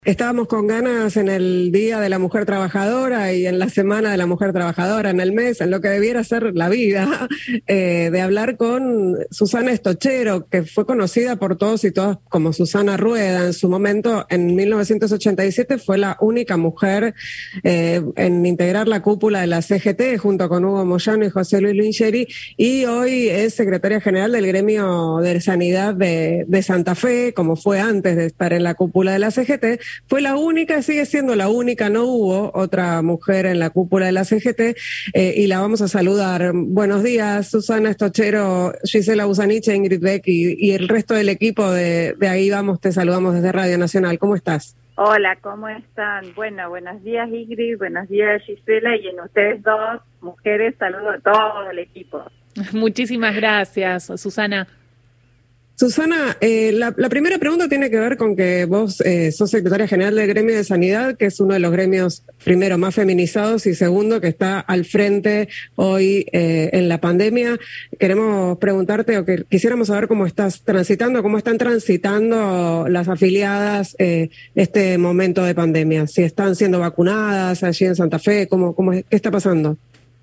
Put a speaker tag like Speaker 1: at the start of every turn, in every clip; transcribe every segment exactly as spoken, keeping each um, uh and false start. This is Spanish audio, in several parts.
Speaker 1: Estábamos con ganas en el Día de la Mujer Trabajadora y en la Semana de la Mujer Trabajadora, en el mes, en lo que debiera ser la vida, eh, de hablar con Susana Stochero, que fue conocida por todos y todas como Susana Rueda. En su momento, en mil novecientos ochenta y siete, fue la única mujer eh, en integrar la cúpula de la C G T, junto con Hugo Moyano y José Luis Lingeri, y hoy es secretaria general del Gremio de Sanidad de, de Santa Fe, como fue antes de estar en la cúpula de la C G T. Fue la única, sigue siendo la única, no hubo otra mujer en la cúpula de la C G T, eh, y la vamos a saludar. Buenos días, Susana Stochero, Gisela Busaniche, Ingrid Beck y, y el resto del equipo de, de Ahí Vamos, te saludamos desde Radio Nacional. ¿Cómo estás?
Speaker 2: Hola, ¿cómo están? Bueno, buenos días Ingrid, buenos días Gisela, y en ustedes dos, mujeres, saludo a todo el equipo.
Speaker 3: Muchísimas gracias, Susana.
Speaker 1: Susana, eh, la, la primera pregunta tiene que ver con que vos eh, sos secretaria general del Gremio de Sanidad, que es uno de los gremios, primero, más feminizados y segundo, que está al frente hoy eh, en la pandemia. Queremos preguntarte, o que quisiéramos saber cómo estás transitando, cómo están transitando las afiliadas eh, este momento de pandemia. Si están siendo vacunadas allí en Santa Fe, ¿cómo, cómo es, qué está pasando?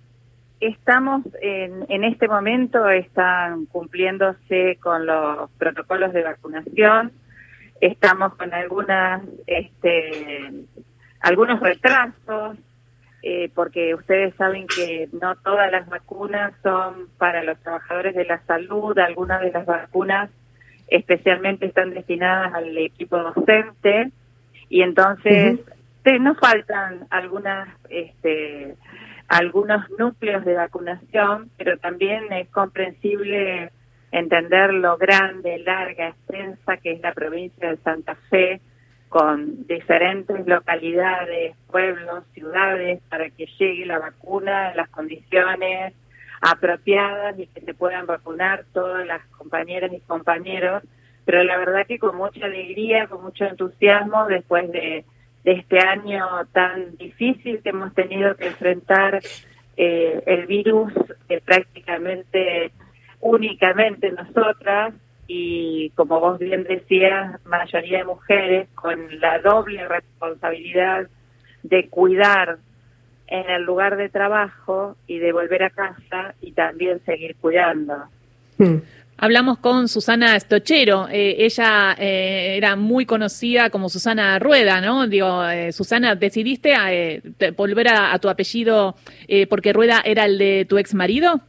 Speaker 2: Estamos en, en este momento, están cumpliéndose con los protocolos de vacunación, estamos con algunas, este, algunos retrasos, eh, porque ustedes saben que no todas las vacunas son para los trabajadores de la salud, algunas de las vacunas especialmente están destinadas al equipo docente, y entonces uh-huh. te, nos faltan algunas... este algunos núcleos de vacunación, pero también es comprensible entender lo grande, larga, extensa que es la provincia de Santa Fe, con diferentes localidades, pueblos, ciudades, para que llegue la vacuna en las condiciones apropiadas y que se puedan vacunar todas las compañeras y compañeros, pero la verdad que con mucha alegría, con mucho entusiasmo, después de de este año tan difícil que hemos tenido que enfrentar eh, el virus, que prácticamente únicamente nosotras, y como vos bien decías, mayoría de mujeres, con la doble responsabilidad de cuidar en el lugar de trabajo y de volver a casa y también seguir cuidando.
Speaker 3: Mm. Hablamos con Susana Stochero, eh, ella eh, era muy conocida como Susana Rueda, ¿no? Digo, eh, Susana, ¿decidiste eh, volver a, a tu apellido eh, porque Rueda era el de tu ex marido?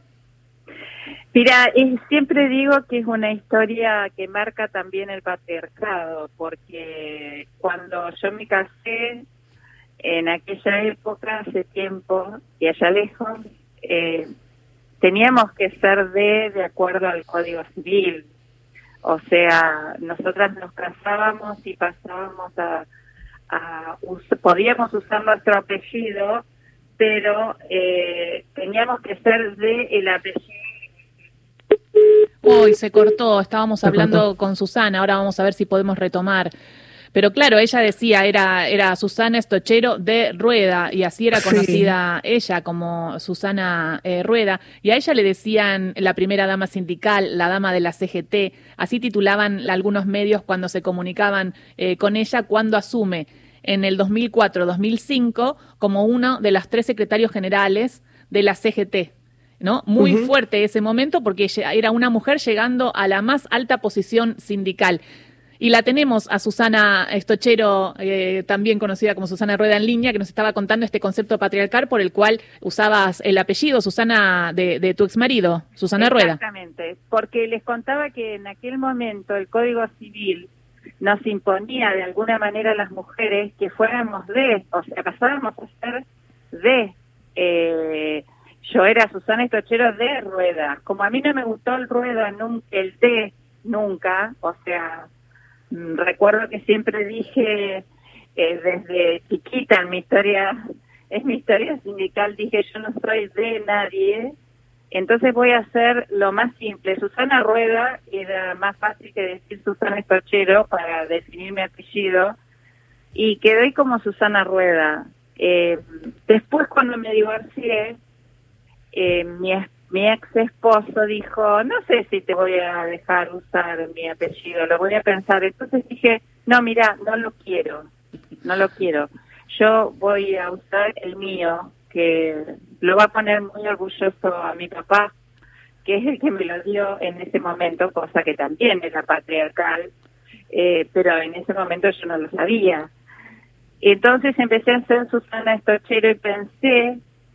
Speaker 2: Mira, eh, siempre digo que es una historia que marca también el patriarcado, porque cuando yo me casé, en aquella época, hace tiempo, y allá lejos, eh, teníamos que ser de, de acuerdo al Código Civil. O sea, nosotras nos casábamos y pasábamos a, a us, podíamos usar nuestro apellido, pero eh, teníamos que ser de el apellido.
Speaker 3: Uy, se cortó, estábamos hablando con Susana, ahora vamos a ver si podemos retomar. Pero claro, ella decía, era era Susana Stochero de Rueda, y así era conocida sí. ella como Susana eh, Rueda, y a ella le decían la primera dama sindical, la dama de la C G T, así titulaban algunos medios cuando se comunicaban eh, con ella, cuando asume en el dos mil cuatro dos mil cinco como uno de los tres secretarios generales de la C G T. ¿No? Muy uh-huh. fuerte ese momento, porque ella era una mujer llegando a la más alta posición sindical. Y la tenemos a Susana Stochero, eh, también conocida como Susana Rueda en línea, que nos estaba contando este concepto patriarcal por el cual usabas el apellido, Susana, de, de tu exmarido, Susana Rueda.
Speaker 2: Exactamente, porque les contaba que en aquel momento el Código Civil nos imponía de alguna manera a las mujeres que fuéramos de, o sea, pasábamos a ser de... Eh, yo era Susana Stochero de Rueda. Como a mí no me gustó el Rueda, nunca, el de nunca, o sea... Recuerdo que siempre dije, eh, desde chiquita en mi historia, en mi historia sindical, dije yo no soy de nadie, entonces voy a hacer lo más simple. Susana Rueda era más fácil que decir Susana Stochero para definir mi apellido, y quedé como Susana Rueda. Eh, después cuando me divorcié, eh, mi esposa, mi ex esposo dijo, no sé si te voy a dejar usar mi apellido, lo voy a pensar. Entonces dije, no, mira, no lo quiero. no lo quiero. Yo voy a usar el mío, que lo va a poner muy orgulloso a mi papá, que es el que me lo dio en ese momento, cosa que también era patriarcal, eh, pero en ese momento yo no lo sabía. Entonces empecé a hacer Susana Estochero y pensé,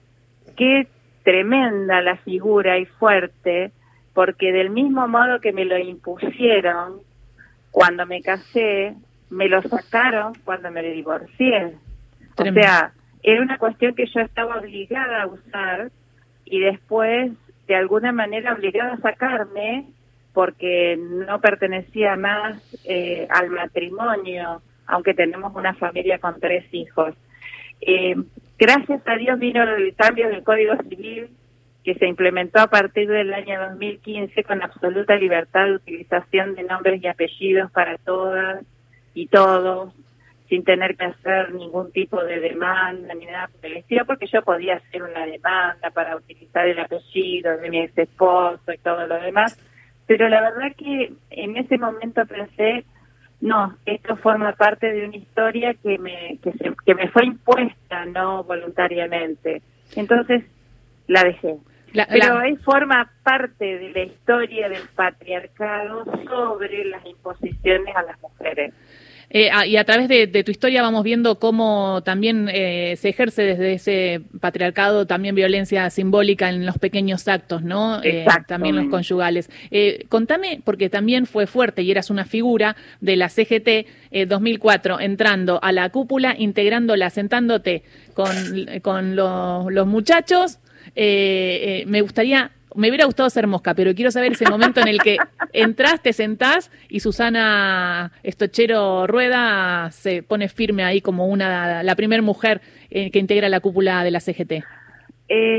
Speaker 2: qué tremenda la figura y fuerte, porque del mismo modo que me lo impusieron cuando me casé, me lo sacaron cuando me divorcié. Tremendo. O sea, era una cuestión que yo estaba obligada a usar y después, de alguna manera, obligada a sacarme porque no pertenecía más eh, al matrimonio, aunque tenemos una familia con tres hijos. Eh, gracias a Dios vino el cambio del Código Civil que se implementó a partir del año dos mil quince con absoluta libertad de utilización de nombres y apellidos para todas y todos, sin tener que hacer ningún tipo de demanda ni nada por el estilo, porque yo podía hacer una demanda para utilizar el apellido de mi ex esposo y todo lo demás, pero la verdad que en ese momento pensé, no, esto forma parte de una historia que me que, se, que me fue impuesta, no voluntariamente. Entonces la dejé. La, Pero la... él forma parte de la historia del patriarcado sobre las imposiciones a las mujeres.
Speaker 3: Eh, y a través de, de tu historia vamos viendo cómo también eh, se ejerce desde ese patriarcado también violencia simbólica en los pequeños actos, ¿no? Eh, también los conyugales. Eh, contame, porque también fue fuerte y eras una figura de la C G T eh, dos mil cuatro, entrando a la cúpula, integrándola, sentándote con, con lo, los muchachos. Eh, eh, me gustaría... Me hubiera gustado ser mosca, pero quiero saber ese momento en el que entras, te sentás y Susana Estochero Rueda se pone firme ahí como una la primera mujer eh, que integra la cúpula de la C G T.
Speaker 2: Eh,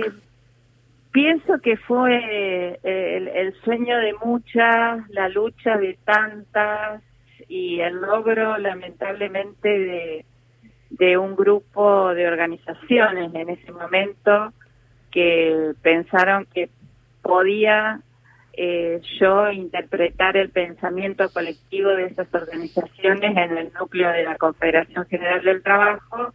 Speaker 2: pienso que fue eh, el, el sueño de muchas, la lucha de tantas y el logro, lamentablemente, de, de un grupo de organizaciones en ese momento que pensaron que podía eh, yo interpretar el pensamiento colectivo de esas organizaciones en el núcleo de la Confederación General del Trabajo,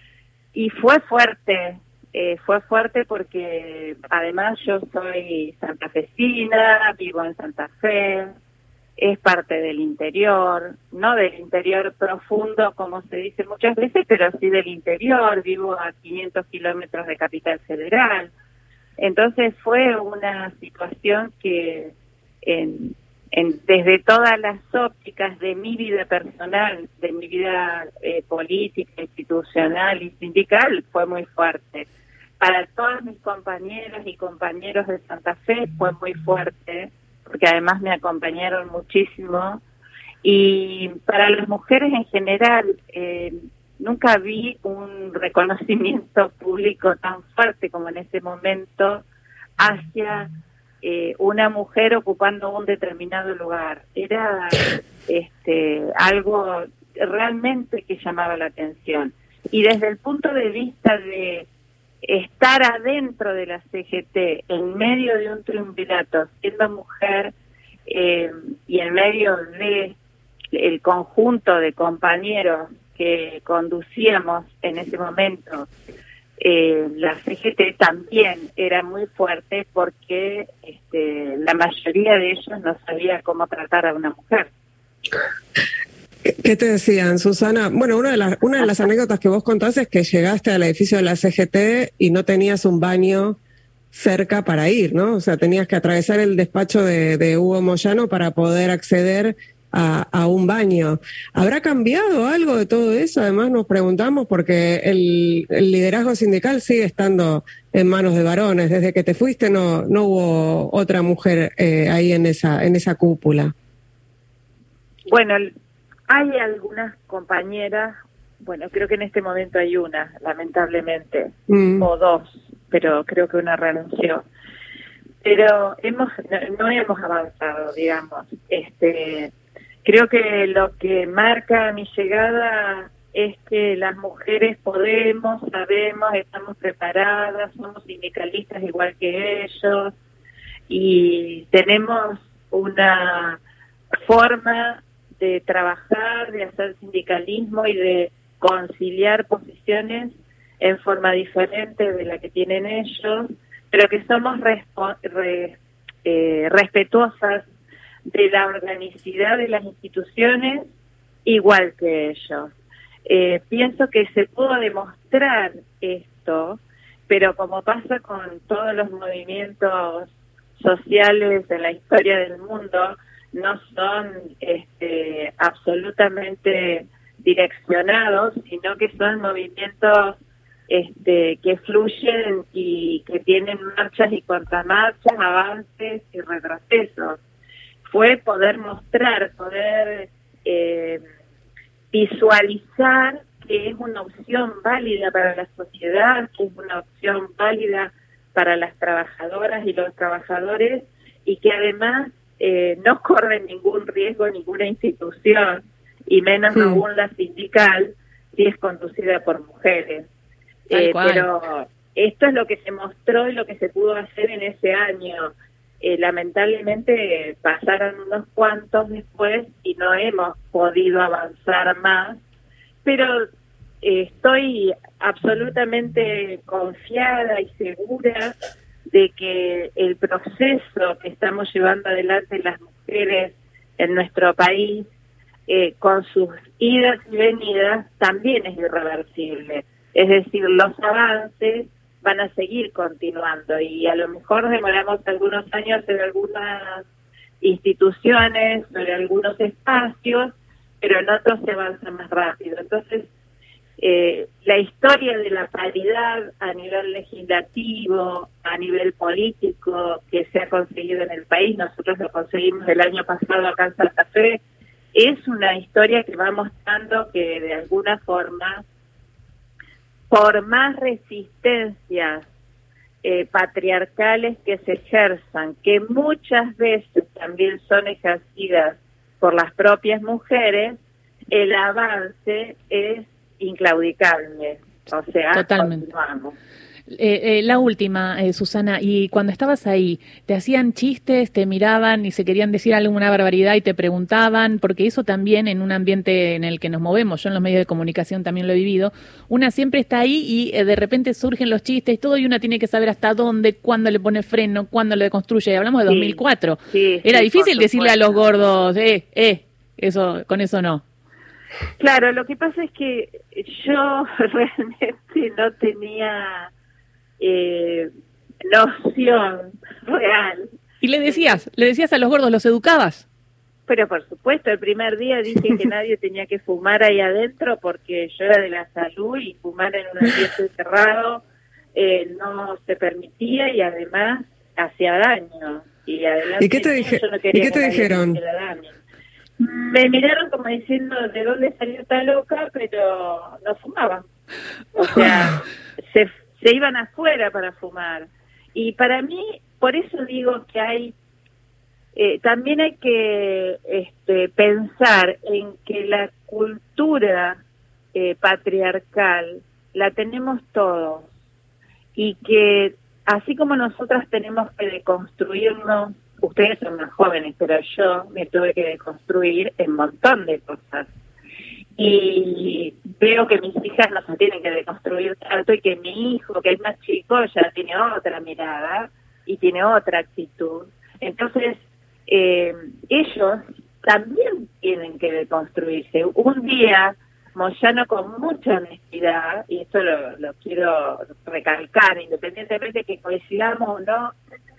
Speaker 2: y fue fuerte, eh, fue fuerte porque además yo soy santafesina, vivo en Santa Fe, es parte del interior, no del interior profundo como se dice muchas veces, pero sí del interior, vivo a quinientos kilómetros de Capital Federal. Entonces fue una situación que en, en, desde todas las ópticas de mi vida personal, de mi vida eh, política, institucional y sindical, fue muy fuerte. Para todas mis compañeras y compañeros de Santa Fe fue muy fuerte, porque además me acompañaron muchísimo. Y para las mujeres en general, eh, nunca vi un reconocimiento público tan fuerte como en ese momento hacia eh, una mujer ocupando un determinado lugar. Era este algo realmente que llamaba la atención. Y desde el punto de vista de estar adentro de la C G T, en medio de un triunvirato, siendo mujer, eh, y en medio de el conjunto de compañeros que conducíamos en ese momento, eh, la C G T también era muy fuerte porque este, la mayoría de ellos no sabía cómo tratar a una mujer.
Speaker 1: ¿Qué te decían, Susana? Bueno, una de las una de las anécdotas que vos contás es que llegaste al edificio de la C G T y no tenías un baño cerca para ir, ¿no? O sea, tenías que atravesar el despacho de, de Hugo Moyano para poder acceder A, a un baño. ¿Habrá cambiado algo de todo eso? Además nos preguntamos porque el, el liderazgo sindical sigue estando en manos de varones. Desde que te fuiste no no hubo otra mujer eh, ahí en esa en esa cúpula.
Speaker 2: Bueno, hay algunas compañeras, bueno, creo que en este momento hay una, lamentablemente, mm. o dos, pero creo que una renunció. Pero hemos no, no hemos avanzado, digamos. Este Creo que lo que marca mi llegada es que las mujeres podemos, sabemos, estamos preparadas, somos sindicalistas igual que ellos y tenemos una forma de trabajar, de hacer sindicalismo y de conciliar posiciones en forma diferente de la que tienen ellos, pero que somos respo- re, eh, respetuosas de la organicidad de las instituciones igual que ellos. Eh, pienso que se pudo demostrar esto, pero como pasa con todos los movimientos sociales en la historia del mundo, no son este, absolutamente direccionados, sino que son movimientos este, que fluyen y que tienen marchas y contramarchas, avances y retrocesos. Fue poder mostrar, poder eh, visualizar que es una opción válida para la sociedad, que es una opción válida para las trabajadoras y los trabajadores, y que además eh, no corre ningún riesgo ninguna institución, y menos sí. aún la sindical, si es conducida por mujeres. Eh, pero esto es lo que se mostró y lo que se pudo hacer en ese año. Eh, lamentablemente pasaron unos cuantos después y no hemos podido avanzar más, pero eh, estoy absolutamente confiada y segura de que el proceso que estamos llevando adelante las mujeres en nuestro país, eh, con sus idas y venidas, también es irreversible. Es decir, los avances van a seguir continuando y a lo mejor demoramos algunos años en algunas instituciones, en algunos espacios, pero en otros se avanza más rápido. Entonces, eh, la historia de la paridad a nivel legislativo, a nivel político que se ha conseguido en el país, nosotros lo conseguimos el año pasado acá en Santa Fe, es una historia que va mostrando que de alguna forma, por más resistencias eh, patriarcales que se ejerzan, que muchas veces también son ejercidas por las propias mujeres, el avance es inclaudicable. O sea,
Speaker 3: totalmente.
Speaker 2: Continuamos.
Speaker 3: Eh, eh, la última, eh, Susana, y cuando estabas ahí, ¿te hacían chistes, te miraban y se querían decir alguna barbaridad y te preguntaban? Porque eso también en un ambiente en el que nos movemos, yo en los medios de comunicación también lo he vivido, una siempre está ahí y eh, de repente surgen los chistes y todo, y una tiene que saber hasta dónde, cuándo le pone freno, cuándo le deconstruye. Y hablamos de sí, dos mil cuatro. Sí, Era sí, difícil decirle a los gordos, eh, eh, eso, con eso no.
Speaker 2: Claro, lo que pasa es que yo realmente no tenía Eh, noción real.
Speaker 3: ¿Y le decías? ¿Le decías a los gordos, los educabas?
Speaker 2: Pero por supuesto, el primer día dije que nadie tenía que fumar ahí adentro porque yo era de la salud y fumar en un ambiente cerrado eh, no se permitía y además hacía daño. Y,
Speaker 1: ¿Y qué te, dije, no ¿y qué te dijeron?
Speaker 2: Me miraron como diciendo, ¿de dónde salió esta loca? Pero no fumaban. O sea, se se iban afuera para fumar. Y para mí, por eso digo que hay, eh, también hay que este, pensar en que la cultura eh, patriarcal la tenemos todos y que así como nosotras tenemos que deconstruirnos, ustedes son más jóvenes, pero yo me tuve que deconstruir en un montón de cosas. Y veo que mis hijas no se tienen que deconstruir tanto y que mi hijo, que es más chico, ya tiene otra mirada y tiene otra actitud. Entonces, eh, ellos también tienen que deconstruirse. Un día, Moyano con mucha honestidad, y esto lo, lo quiero recalcar, independientemente de que coincidamos o no,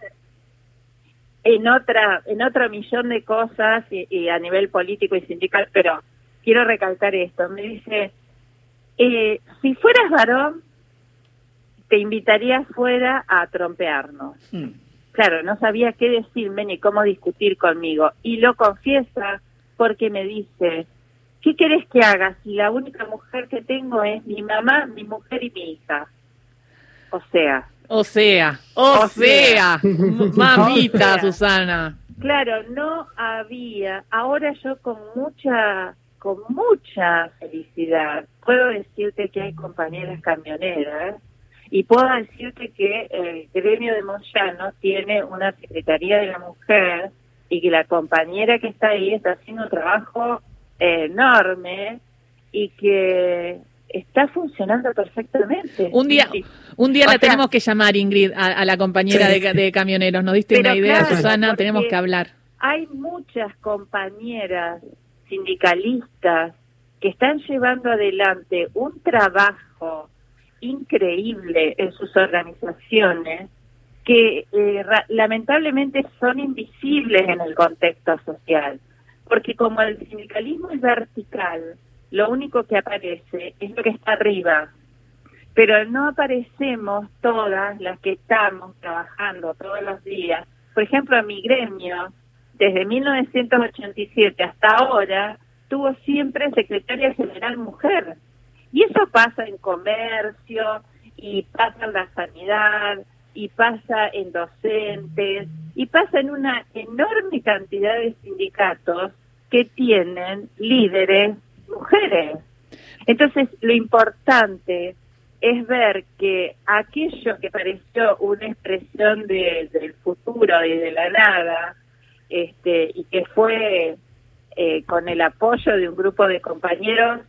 Speaker 2: en otra, en otro millón de cosas y, y a nivel político y sindical, pero quiero recalcar esto, me dice, eh, si fueras varón, te invitaría afuera a trompearnos. Mm. Claro, no sabía qué decirme ni cómo discutir conmigo. Y lo confiesa porque me dice, ¿qué querés que haga si la única mujer que tengo es mi mamá, mi mujer y mi hija? O sea.
Speaker 3: O sea, o, o sea, sea. Mamita, o sea. Susana.
Speaker 2: Claro, no había, ahora yo con mucha... con mucha felicidad puedo decirte que hay compañeras camioneras y puedo decirte que el gremio de Moyano tiene una Secretaría de la Mujer y que la compañera que está ahí está haciendo un trabajo enorme y que está funcionando perfectamente.
Speaker 3: Un día,
Speaker 2: sí, sí.
Speaker 3: un día
Speaker 2: o
Speaker 3: la
Speaker 2: sea,
Speaker 3: tenemos que llamar, Ingrid, a, a la compañera
Speaker 1: sí.
Speaker 3: de, de camioneros. Nos diste una idea,
Speaker 2: claro,
Speaker 3: Susana, tenemos que hablar.
Speaker 2: Hay muchas compañeras sindicalistas que están llevando adelante un trabajo increíble en sus organizaciones que eh, lamentablemente son invisibles en el contexto social, porque como el sindicalismo es vertical, lo único que aparece es lo que está arriba, pero no aparecemos todas las que estamos trabajando todos los días. Por ejemplo, en mi gremio, desde mil novecientos ochenta y siete hasta ahora, tuvo siempre secretaria general mujer. Y eso pasa en comercio, y pasa en la sanidad, y pasa en docentes, y pasa en una enorme cantidad de sindicatos que tienen líderes mujeres. Entonces, lo importante es ver que aquello que pareció una expresión de, del futuro y de la nada, este, y que fue eh, con el apoyo de un grupo de compañeros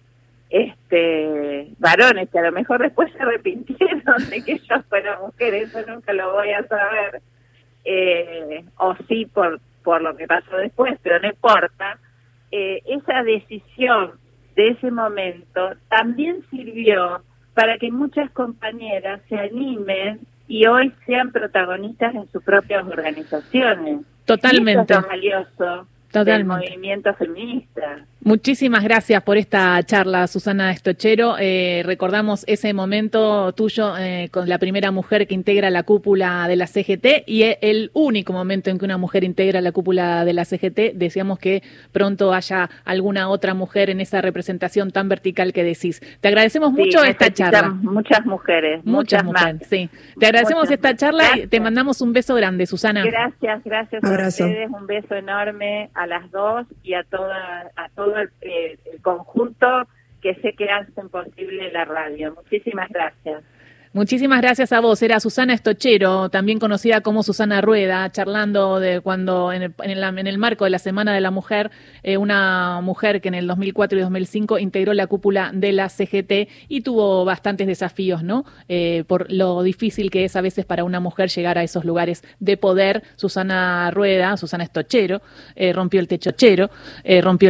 Speaker 2: este varones que a lo mejor después se arrepintieron de que yo fuera mujer, eso nunca lo voy a saber, eh, o sí por por lo que pasó después, pero no importa. Eh, esa decisión de ese momento también sirvió para que muchas compañeras se animen y hoy sean protagonistas en sus propias organizaciones.
Speaker 3: Totalmente.
Speaker 2: Y eso es lo valioso
Speaker 3: Totalmente.
Speaker 2: del movimiento feminista.
Speaker 3: Muchísimas gracias por esta charla, Susana Estochero. Eh, recordamos ese momento tuyo eh, con la primera mujer que integra la cúpula de la C G T y el único momento en que una mujer integra la cúpula de la C G T. Deseamos que pronto haya alguna otra mujer en esa representación tan vertical que decís. Te agradecemos
Speaker 2: Sí,
Speaker 3: mucho esta charla.
Speaker 2: Muchas mujeres,
Speaker 3: muchas,
Speaker 2: muchas
Speaker 3: mujeres,
Speaker 2: más.
Speaker 3: sí. Te agradecemos
Speaker 2: Muchas
Speaker 3: esta
Speaker 2: más.
Speaker 3: charla
Speaker 2: Gracias.
Speaker 3: y te mandamos un beso grande, Susana.
Speaker 2: Gracias, gracias
Speaker 1: Abrazo.
Speaker 2: a ustedes, un beso enorme a las dos y a toda a todo el, eh, el conjunto que sé que hacen posible la radio. Muchísimas gracias.
Speaker 3: Muchísimas gracias a vos. Era Susana Estochero, también conocida como Susana Rueda, charlando de cuando en el, en el, en el marco de la Semana de la Mujer, eh, una mujer que en el dos mil cuatro y dos mil cinco integró la cúpula de la C G T y tuvo bastantes desafíos, ¿no? Eh, por lo difícil que es a veces para una mujer llegar a esos lugares de poder. Susana Rueda, Susana Estochero, eh, rompió el techochero, eh, rompió